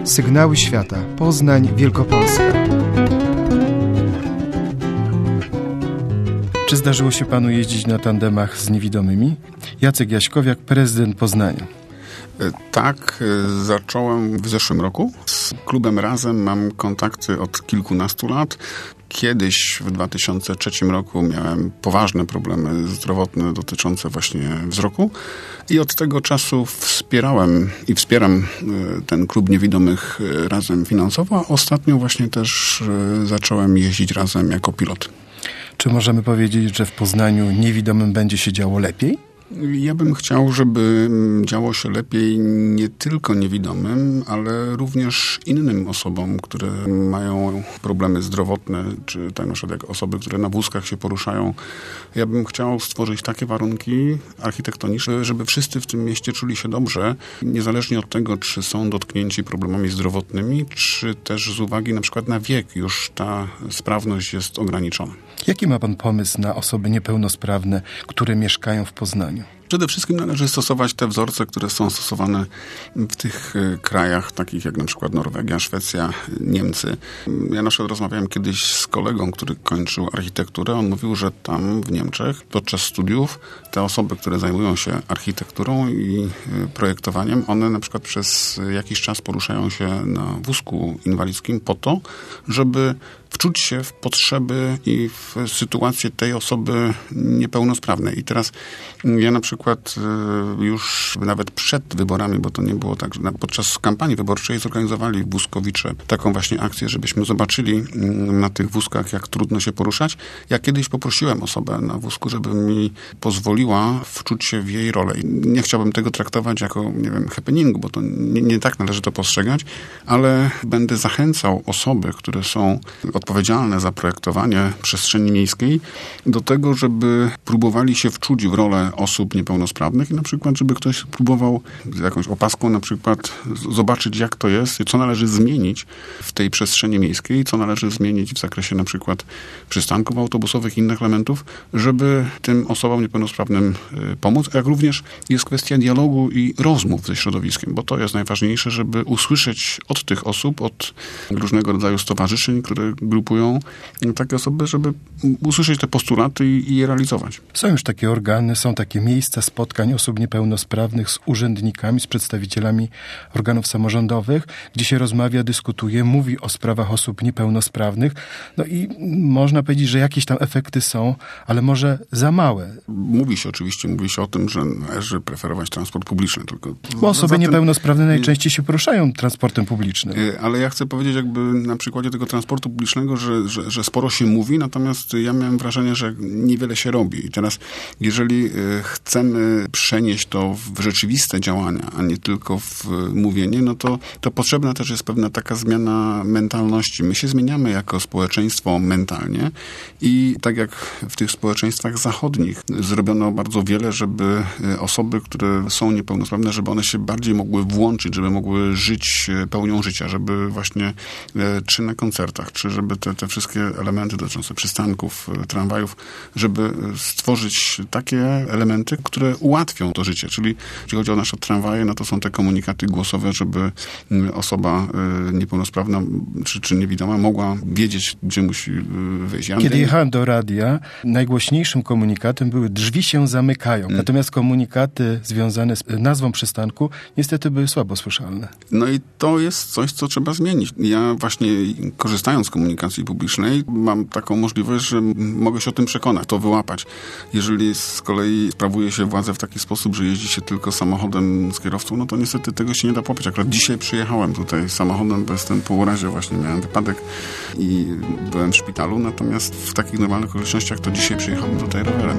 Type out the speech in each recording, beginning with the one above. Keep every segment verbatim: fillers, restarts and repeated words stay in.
Sygnały świata. Poznań, Wielkopolska. Czy zdarzyło się panu jeździć na tandemach z niewidomymi? Jacek Jaśkowiak, prezydent Poznania. Tak, zacząłem w zeszłym roku. Z klubem Razem mam kontakty od kilkunastu lat. Kiedyś w dwa tysiące trzecim roku miałem poważne problemy zdrowotne dotyczące właśnie wzroku i od tego czasu wspierałem i wspieram ten klub niewidomych Razem finansowo, a ostatnio właśnie też zacząłem jeździć razem jako pilot. Czy możemy powiedzieć, że w Poznaniu niewidomym będzie się działo lepiej? Ja bym chciał, żeby działo się lepiej nie tylko niewidomym, ale również innym osobom, które mają problemy zdrowotne, czy tak na przykład jak osoby, które na wózkach się poruszają. Ja bym chciał stworzyć takie warunki architektoniczne, żeby wszyscy w tym mieście czuli się dobrze, niezależnie od tego, czy są dotknięci problemami zdrowotnymi, czy też z uwagi na przykład na wiek już ta sprawność jest ograniczona. Jaki ma pan pomysł na osoby niepełnosprawne, które mieszkają w Poznaniu? Przede wszystkim należy stosować te wzorce, które są stosowane w tych krajach, takich jak na przykład Norwegia, Szwecja, Niemcy. Ja na przykład rozmawiałem kiedyś z kolegą, który kończył architekturę. On mówił, że tam w Niemczech podczas studiów te osoby, które zajmują się architekturą i projektowaniem, one na przykład przez jakiś czas poruszają się na wózku inwalidzkim po to, żeby wczuć się w potrzeby i w sytuację tej osoby niepełnosprawnej. I teraz ja na przykład już nawet przed wyborami, bo to nie było tak, że podczas kampanii wyborczej zorganizowali wózkowicze taką właśnie akcję, żebyśmy zobaczyli na tych wózkach, jak trudno się poruszać. Ja kiedyś poprosiłem osobę na wózku, żeby mi pozwoliła wczuć się w jej rolę. I nie chciałbym tego traktować jako, nie wiem, happeningu, bo to nie, nie tak należy to postrzegać, ale będę zachęcał osoby, które są odpowiedzialne za projektowanie przestrzeni miejskiej do tego, żeby próbowali się wczuć w rolę osób niepełnosprawnych i na przykład, żeby ktoś próbował z jakąś opaską na przykład zobaczyć, jak to jest i co należy zmienić w tej przestrzeni miejskiej, co należy zmienić w zakresie na przykład przystanków autobusowych i innych elementów, żeby tym osobom niepełnosprawnym pomóc, jak również jest kwestia dialogu i rozmów ze środowiskiem, bo to jest najważniejsze, żeby usłyszeć od tych osób, od różnego rodzaju stowarzyszeń, które grupują takie osoby, żeby usłyszeć te postulaty i, i je realizować. Są już takie organy, są takie miejsca spotkań osób niepełnosprawnych z urzędnikami, z przedstawicielami organów samorządowych, gdzie się rozmawia, dyskutuje, mówi o sprawach osób niepełnosprawnych. No i można powiedzieć, że jakieś tam efekty są, ale może za małe. Mówi się oczywiście, mówi się o tym, że należy preferować transport publiczny. Tylko Bo osoby tym, niepełnosprawne najczęściej się poruszają transportem publicznym. Ale ja chcę powiedzieć jakby na przykładzie tego transportu publicznego, że, że, że sporo się mówi, natomiast ja miałem wrażenie, że niewiele się robi. I teraz, jeżeli chcemy przenieść to w rzeczywiste działania, a nie tylko w mówienie, no to, to potrzebna też jest pewna taka zmiana mentalności. My się zmieniamy jako społeczeństwo mentalnie i tak jak w tych społeczeństwach zachodnich zrobiono bardzo wiele, żeby osoby, które są niepełnosprawne, żeby one się bardziej mogły włączyć, żeby mogły żyć pełnią życia, żeby właśnie czy na koncertach, czy żeby te, te wszystkie elementy dotyczące przystanków, tramwajów, żeby stworzyć takie elementy, które ułatwią to życie. Czyli jeśli chodzi o nasze tramwaje, no to są te komunikaty głosowe, żeby osoba niepełnosprawna czy, czy niewidoma mogła wiedzieć, gdzie musi wyjść. Ja Kiedy jechałem do radia, najgłośniejszym komunikatem były drzwi się zamykają. Hmm. Natomiast komunikaty związane z nazwą przystanku niestety były słabo słyszalne. No i to jest coś, co trzeba zmienić. Ja właśnie korzystając z komunikacji publicznej mam taką możliwość, że mogę się o tym przekonać, to wyłapać. Jeżeli z kolei sprawuje się władzę w taki sposób, że jeździ się tylko samochodem z kierowcą, no to niestety tego się nie da popić. Akurat dzisiaj przyjechałem tutaj samochodem, bo jestem po urazie, właśnie miałem wypadek i byłem w szpitalu, natomiast w takich normalnych okolicznościach to dzisiaj przyjechałem tutaj rowerem.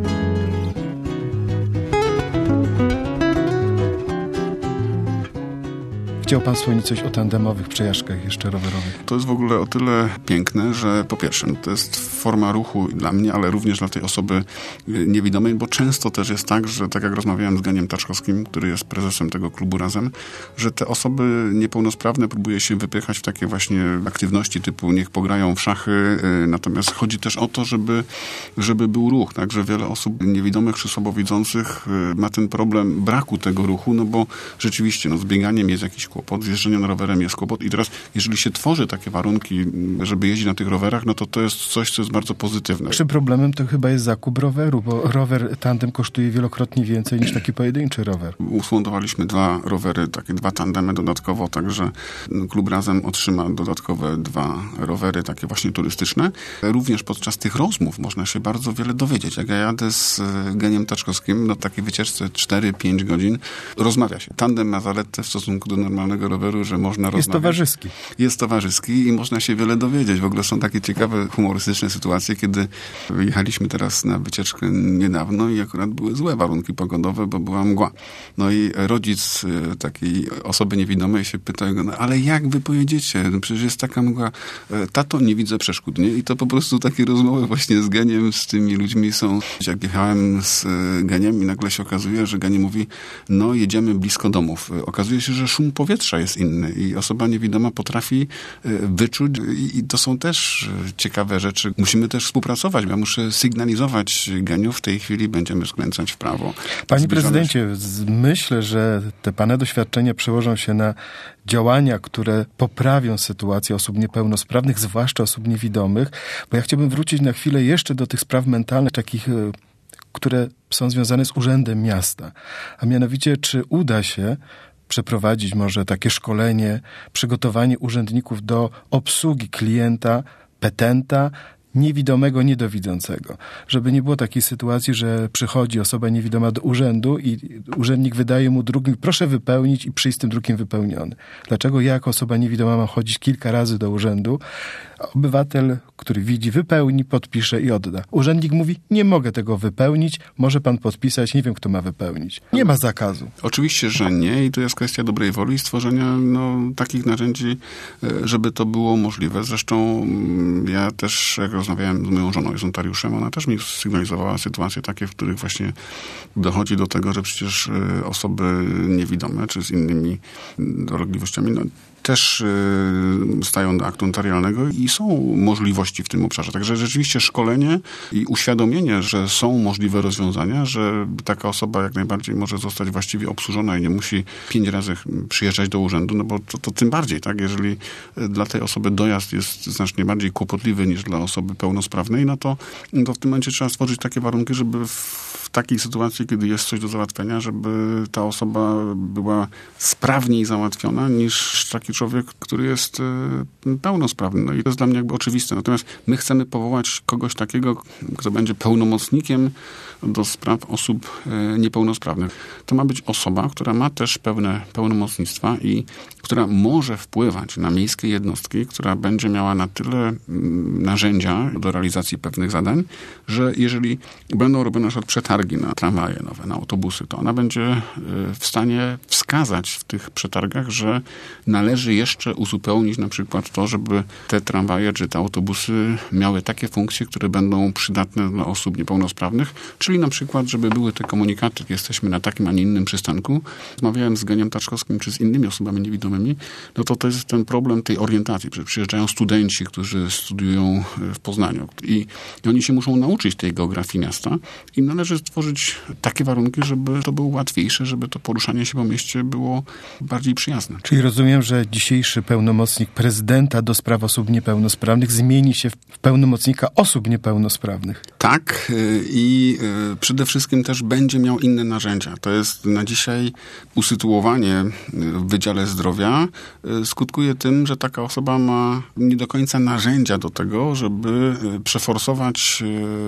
Chciał pan wspomnieć coś o tandemowych przejażdżkach jeszcze rowerowych? To jest w ogóle o tyle piękne, że po pierwsze, no to jest forma ruchu dla mnie, ale również dla tej osoby niewidomej, bo często też jest tak, że tak jak rozmawiałem z Geniem Taczkowskim, który jest prezesem tego klubu Razem, że te osoby niepełnosprawne próbuje się wypychać w takie właśnie aktywności typu niech pograją w szachy, natomiast chodzi też o to, żeby, żeby był ruch, tak, że wiele osób niewidomych czy słabowidzących ma ten problem braku tego ruchu, no bo rzeczywiście, no z bieganiem jest jakiś kłopot, zjeżdżenie na rowerem jest kłopot i teraz, jeżeli się tworzy takie warunki, żeby jeździć na tych rowerach, no to to jest coś, co jest bardzo pozytywne. Czy problemem to chyba jest zakup roweru, bo rower tandem kosztuje wielokrotnie więcej niż taki pojedynczy rower. Ufundowaliśmy dwa rowery, takie dwa tandemy dodatkowo, także klub Razem otrzyma dodatkowe dwa rowery, takie właśnie turystyczne. Również podczas tych rozmów można się bardzo wiele dowiedzieć. Jak ja jadę z Geniem Taczkowskim, no takiej wycieczce cztery pięć godzin, rozmawia się. Tandem ma zaletę w stosunku do normalnego roweru, że można rozmawiać. Jest towarzyski. Jest towarzyski i można się wiele dowiedzieć. W ogóle są takie ciekawe, humorystyczne sytuacje, kiedy jechaliśmy teraz na wycieczkę niedawno i akurat były złe warunki pogodowe, bo była mgła. No i rodzic takiej osoby niewidomej się pyta, no, ale jak wy pojedziecie? No przecież jest taka mgła. Tato, nie widzę przeszkód, nie? I to po prostu takie rozmowy właśnie z Geniem, z tymi ludźmi są. Jak jechałem z Geniem i nagle się okazuje, że Genie mówi, no jedziemy blisko domów. Okazuje się, że szum powietrza jest inny i osoba niewidoma potrafi wyczuć i to są też ciekawe rzeczy. Musimy też współpracować, bo ja muszę sygnalizować Geniu, w tej chwili będziemy skręcać w prawo. Panie Zbliżamy prezydencie, się. myślę, że te pana doświadczenia przełożą się na działania, które poprawią sytuację osób niepełnosprawnych, zwłaszcza osób niewidomych, bo ja chciałbym wrócić na chwilę jeszcze do tych spraw mentalnych, takich, które są związane z Urzędem Miasta. A mianowicie, czy uda się przeprowadzić może takie szkolenie, przygotowanie urzędników do obsługi klienta, petenta, niewidomego, niedowidzącego. Żeby nie było takiej sytuacji, że przychodzi osoba niewidoma do urzędu i urzędnik wydaje mu drugi, proszę wypełnić i przyjść z tym drukiem wypełniony. Dlaczego ja jako osoba niewidoma mam chodzić kilka razy do urzędu? Obywatel, który widzi, wypełni, podpisze i odda. Urzędnik mówi, nie mogę tego wypełnić, może pan podpisać, nie wiem, kto ma wypełnić. Nie ma zakazu. Oczywiście, że nie i to jest kwestia dobrej woli i stworzenia no, takich narzędzi, żeby to było możliwe. Zresztą ja też, jak rozmawiałem z moją żoną, z notariuszem, ona też mi sygnalizowała sytuacje takie, w których właśnie dochodzi do tego, że przecież osoby niewidome, czy z innymi dolegliwościami, no, też stają do aktu notarialnego i są możliwości w tym obszarze. Także rzeczywiście szkolenie i uświadomienie, że są możliwe rozwiązania, że taka osoba jak najbardziej może zostać właściwie obsłużona i nie musi pięć razy przyjeżdżać do urzędu, no bo to, to tym bardziej, tak? Jeżeli dla tej osoby dojazd jest znacznie bardziej kłopotliwy niż dla osoby pełnosprawnej, no to, to w tym momencie trzeba stworzyć takie warunki, żeby w takiej sytuacji, kiedy jest coś do załatwienia, żeby ta osoba była sprawniej załatwiona niż taki człowiek, który jest pełnosprawny. No i to jest dla mnie jakby oczywiste. Natomiast my chcemy powołać kogoś takiego, kto będzie pełnomocnikiem do spraw osób niepełnosprawnych. To ma być osoba, która ma też pełne pełnomocnictwa i która może wpływać na miejskie jednostki, która będzie miała na tyle narzędzia do realizacji pewnych zadań, że jeżeli będą robione na przykład przetargi na tramwaje nowe, na autobusy, to ona będzie w stanie wskazać w tych przetargach, że należy jeszcze uzupełnić na przykład to, żeby te tramwaje czy te autobusy miały takie funkcje, które będą przydatne dla osób niepełnosprawnych, czyli na przykład, żeby były te komunikaty, jesteśmy na takim, a nie innym przystanku. Rozmawiałem z Geniem Taczkowskim czy z innymi osobami niewidomymi, no to to jest ten problem tej orientacji. Przyjeżdżają studenci, którzy studiują w Poznaniu i, i oni się muszą nauczyć tej geografii miasta i należy stworzyć takie warunki, żeby to było łatwiejsze, żeby to poruszanie się po mieście było bardziej przyjazne. Czyli rozumiem, że dzisiejszy pełnomocnik prezydenta do spraw osób niepełnosprawnych zmieni się w pełnomocnika osób niepełnosprawnych. Tak i przede wszystkim też będzie miał inne narzędzia. To jest na dzisiaj usytuowanie w Wydziale Zdrowia skutkuje tym, że taka osoba ma nie do końca narzędzia do tego, żeby przeforsować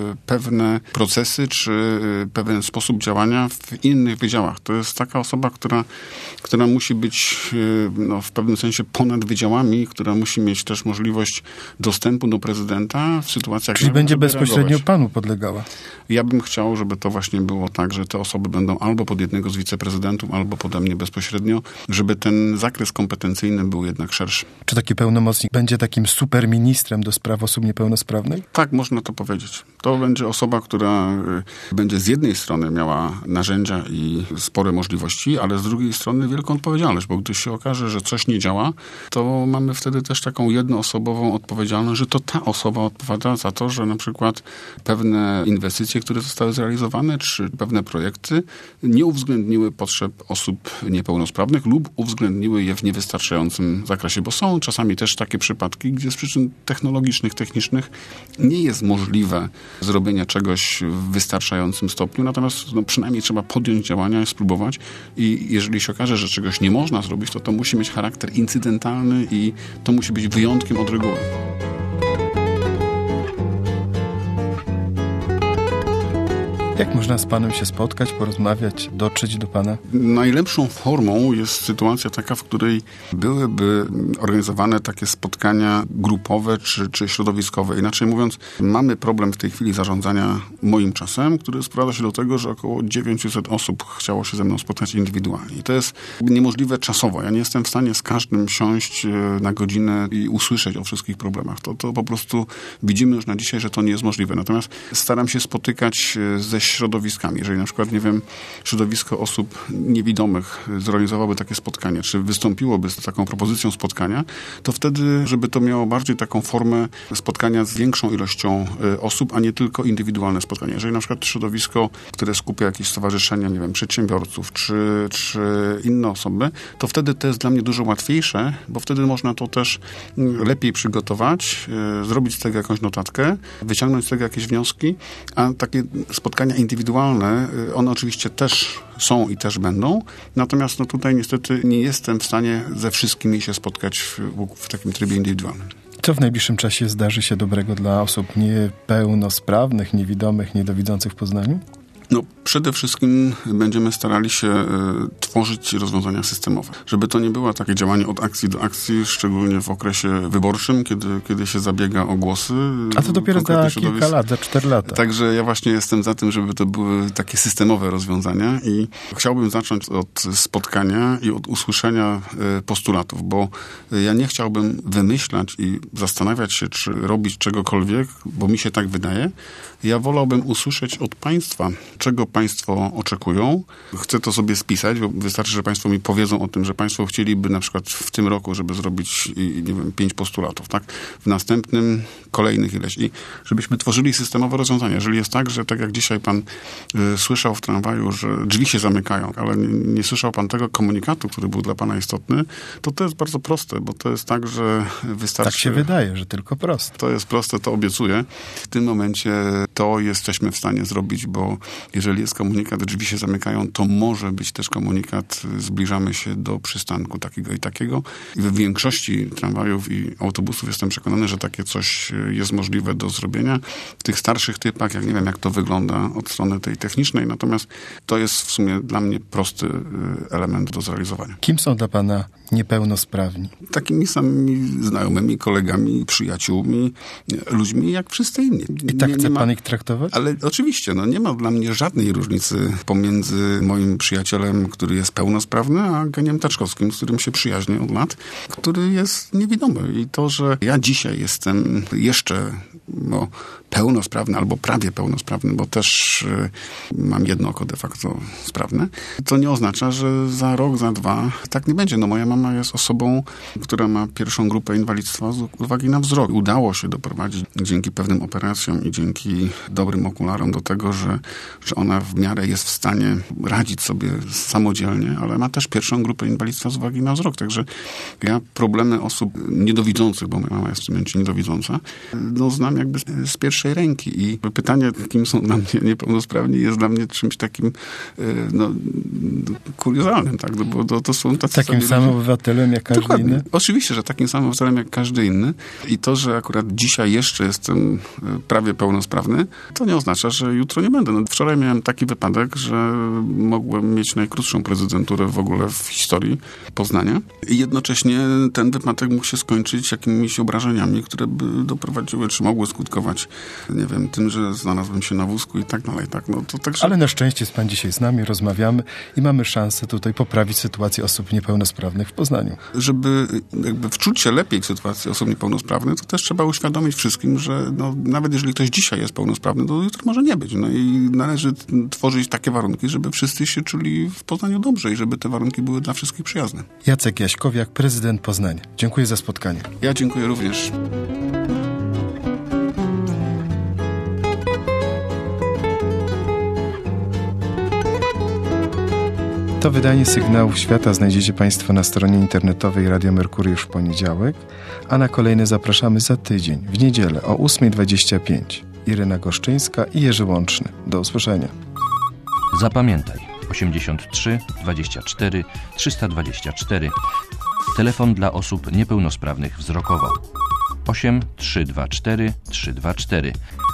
pewne procesy czy pewien sposób działania w innych wydziałach. To jest taka osoba, która, która musi być no, w pewnym sensie ponad wydziałami, która musi mieć też możliwość dostępu do prezydenta w sytuacjach... Czyli będzie bezpośrednio reagować. Panu podlegała. Ja bym chciał, żeby to właśnie było tak, że te osoby będą albo pod jednego z wiceprezydentów, albo pode mnie bezpośrednio, żeby ten zakres kompetencyjny był jednak szerszy. Czy taki pełnomocnik będzie takim superministrem do spraw osób niepełnosprawnych? Tak, można to powiedzieć. To będzie osoba, która będzie z jednej strony miała narzędzia i spore możliwości, ale z drugiej strony wielką odpowiedzialność, bo gdy się okaże, że coś nie działa, to mamy wtedy też taką jednoosobową odpowiedzialność, że to ta osoba odpowiada za to, że na przykład pewne inwestycje, które zostały zrealizowane, czy pewne projekty nie uwzględniły potrzeb osób niepełnosprawnych lub uwzględniły je w niewystarczającym zakresie, bo są czasami też takie przypadki, gdzie z przyczyn technologicznych, technicznych nie jest możliwe zrobienie czegoś w wystarczającym stopniu, natomiast no, przynajmniej trzeba podjąć działania i spróbować i jeżeli się okaże, że czegoś nie można zrobić, to to musi mieć charakter incydentalny i to musi być wyjątkiem od reguły. Jak można z panem się spotkać, porozmawiać, dotrzeć do pana? Najlepszą formą jest sytuacja taka, w której byłyby organizowane takie spotkania grupowe czy, czy środowiskowe. Inaczej mówiąc, mamy problem w tej chwili zarządzania moim czasem, który sprowadza się do tego, że około dziewięćset osób chciało się ze mną spotkać indywidualnie. I to jest niemożliwe czasowo. Ja nie jestem w stanie z każdym siąść na godzinę i usłyszeć o wszystkich problemach. To, to po prostu widzimy już na dzisiaj, że to nie jest możliwe. Natomiast staram się spotykać ze środowiskami. Jeżeli na przykład, nie wiem, środowisko osób niewidomych zorganizowałoby takie spotkanie, czy wystąpiłoby z taką propozycją spotkania, to wtedy, żeby to miało bardziej taką formę spotkania z większą ilością osób, a nie tylko indywidualne spotkanie. Jeżeli na przykład środowisko, które skupia jakieś stowarzyszenia, nie wiem, przedsiębiorców, czy, czy inne osoby, to wtedy to jest dla mnie dużo łatwiejsze, bo wtedy można to też lepiej przygotować, zrobić z tego jakąś notatkę, wyciągnąć z tego jakieś wnioski, a takie spotkania indywidualne, one oczywiście też są i też będą, natomiast no tutaj niestety nie jestem w stanie ze wszystkimi się spotkać w, w takim trybie indywidualnym. Co w najbliższym czasie zdarzy się dobrego dla osób niepełnosprawnych, niewidomych, niedowidzących w Poznaniu? No, przede wszystkim będziemy starali się y, tworzyć rozwiązania systemowe. Żeby to nie było takie działanie od akcji do akcji, szczególnie w okresie wyborczym, kiedy, kiedy się zabiega o głosy. A to dopiero za kilka lat, za cztery lata. Także ja właśnie jestem za tym, żeby to były takie systemowe rozwiązania i chciałbym zacząć od spotkania i od usłyszenia y, postulatów, bo ja nie chciałbym wymyślać i zastanawiać się, czy robić czegokolwiek, bo mi się tak wydaje. Ja wolałbym usłyszeć od państwa, czego państwo oczekują. Chcę to sobie spisać, bo wystarczy, że państwo mi powiedzą o tym, że państwo chcieliby na przykład w tym roku, żeby zrobić, nie wiem, pięć postulatów, tak? W następnym kolejnych ileś. I żebyśmy tworzyli systemowe rozwiązania. Jeżeli jest tak, że tak jak dzisiaj pan y, słyszał w tramwaju, że drzwi się zamykają, ale nie, nie słyszał pan tego komunikatu, który był dla pana istotny, to to jest bardzo proste, bo to jest tak, że wystarczy... Tak się wydaje, że tylko proste. To jest proste, to obiecuję. W tym momencie to jesteśmy w stanie zrobić, bo jeżeli jest komunikat, drzwi się zamykają, to może być też komunikat, zbliżamy się do przystanku takiego i takiego. I w większości tramwajów i autobusów jestem przekonany, że takie coś jest możliwe do zrobienia. W tych starszych typach, jak nie wiem, jak to wygląda od strony tej technicznej, natomiast to jest w sumie dla mnie prosty element do zrealizowania. Kim są dla pana niepełnosprawni? Takimi samymi znajomymi, kolegami, przyjaciółmi, ludźmi jak wszyscy inni. I tak nie, chce nie ma, pan ich traktować? Ale oczywiście, no nie ma dla mnie żadnej różnicy pomiędzy moim przyjacielem, który jest pełnosprawny, a Geniem Taczkowskim, z którym się przyjaźnię od lat, który jest niewidomy. I to, że ja dzisiaj jestem jeszcze no, pełnosprawny albo prawie pełnosprawny, bo też y, mam jedno oko de facto sprawne, to nie oznacza, że za rok, za dwa tak nie będzie. No moja mama jest osobą, która ma pierwszą grupę inwalidztwa z uwagi na wzrok. Udało się doprowadzić dzięki pewnym operacjom i dzięki dobrym okularom do tego, że, że ona w miarę jest w stanie radzić sobie samodzielnie, ale ma też pierwszą grupę inwalidztwa z uwagi na wzrok. Także ja problemy osób niedowidzących, bo moja mama jest w tym momencie niedowidząca, no znam jakby z pierwszej ręki. I pytanie, kim są dla mnie niepełnosprawni, jest dla mnie czymś takim no, kuriozalnym, tak? Bo to, to są tacy takim samym obywatelem jak każdy Dokładnie. inny? Oczywiście, że takim samym obywatelem jak każdy inny. I to, że akurat dzisiaj jeszcze jestem prawie pełnosprawny, to nie oznacza, że jutro nie będę. No, wczoraj miałem taki wypadek, że mogłem mieć najkrótszą prezydenturę w ogóle w historii Poznania. I jednocześnie ten wypadek mógł się skończyć jakimiś obrażeniami, które by doprowadziły, czy mogły skutkować, nie wiem, tym, że znalazłem się na wózku i tak dalej. Tak, no, to także... Ale na szczęście jest pan dzisiaj z nami, rozmawiamy i mamy szansę tutaj poprawić sytuację osób niepełnosprawnych w Poznaniu. Żeby jakby wczuć się lepiej w sytuację osób niepełnosprawnych, to też trzeba uświadomić wszystkim, że no, nawet jeżeli ktoś dzisiaj jest pełnosprawny, to jutro może nie być. No i należy należy tworzyć takie warunki, żeby wszyscy się czuli w Poznaniu dobrze i żeby te warunki były dla wszystkich przyjazne. Jacek Jaśkowiak, prezydent Poznania. Dziękuję za spotkanie. Ja dziękuję również. To wydanie Sygnałów Świata znajdziecie Państwo na stronie internetowej Radio Merkury już w poniedziałek, a na kolejne zapraszamy za tydzień, w niedzielę o ósma dwadzieścia pięć. Irena Goszczyńska i Jerzy Łączny. Do usłyszenia. Zapamiętaj osiemdziesiąt trzy dwadzieścia cztery trzysta dwadzieścia cztery. Telefon dla osób niepełnosprawnych wzrokowo osiem trzy dwa cztery trzy dwa cztery.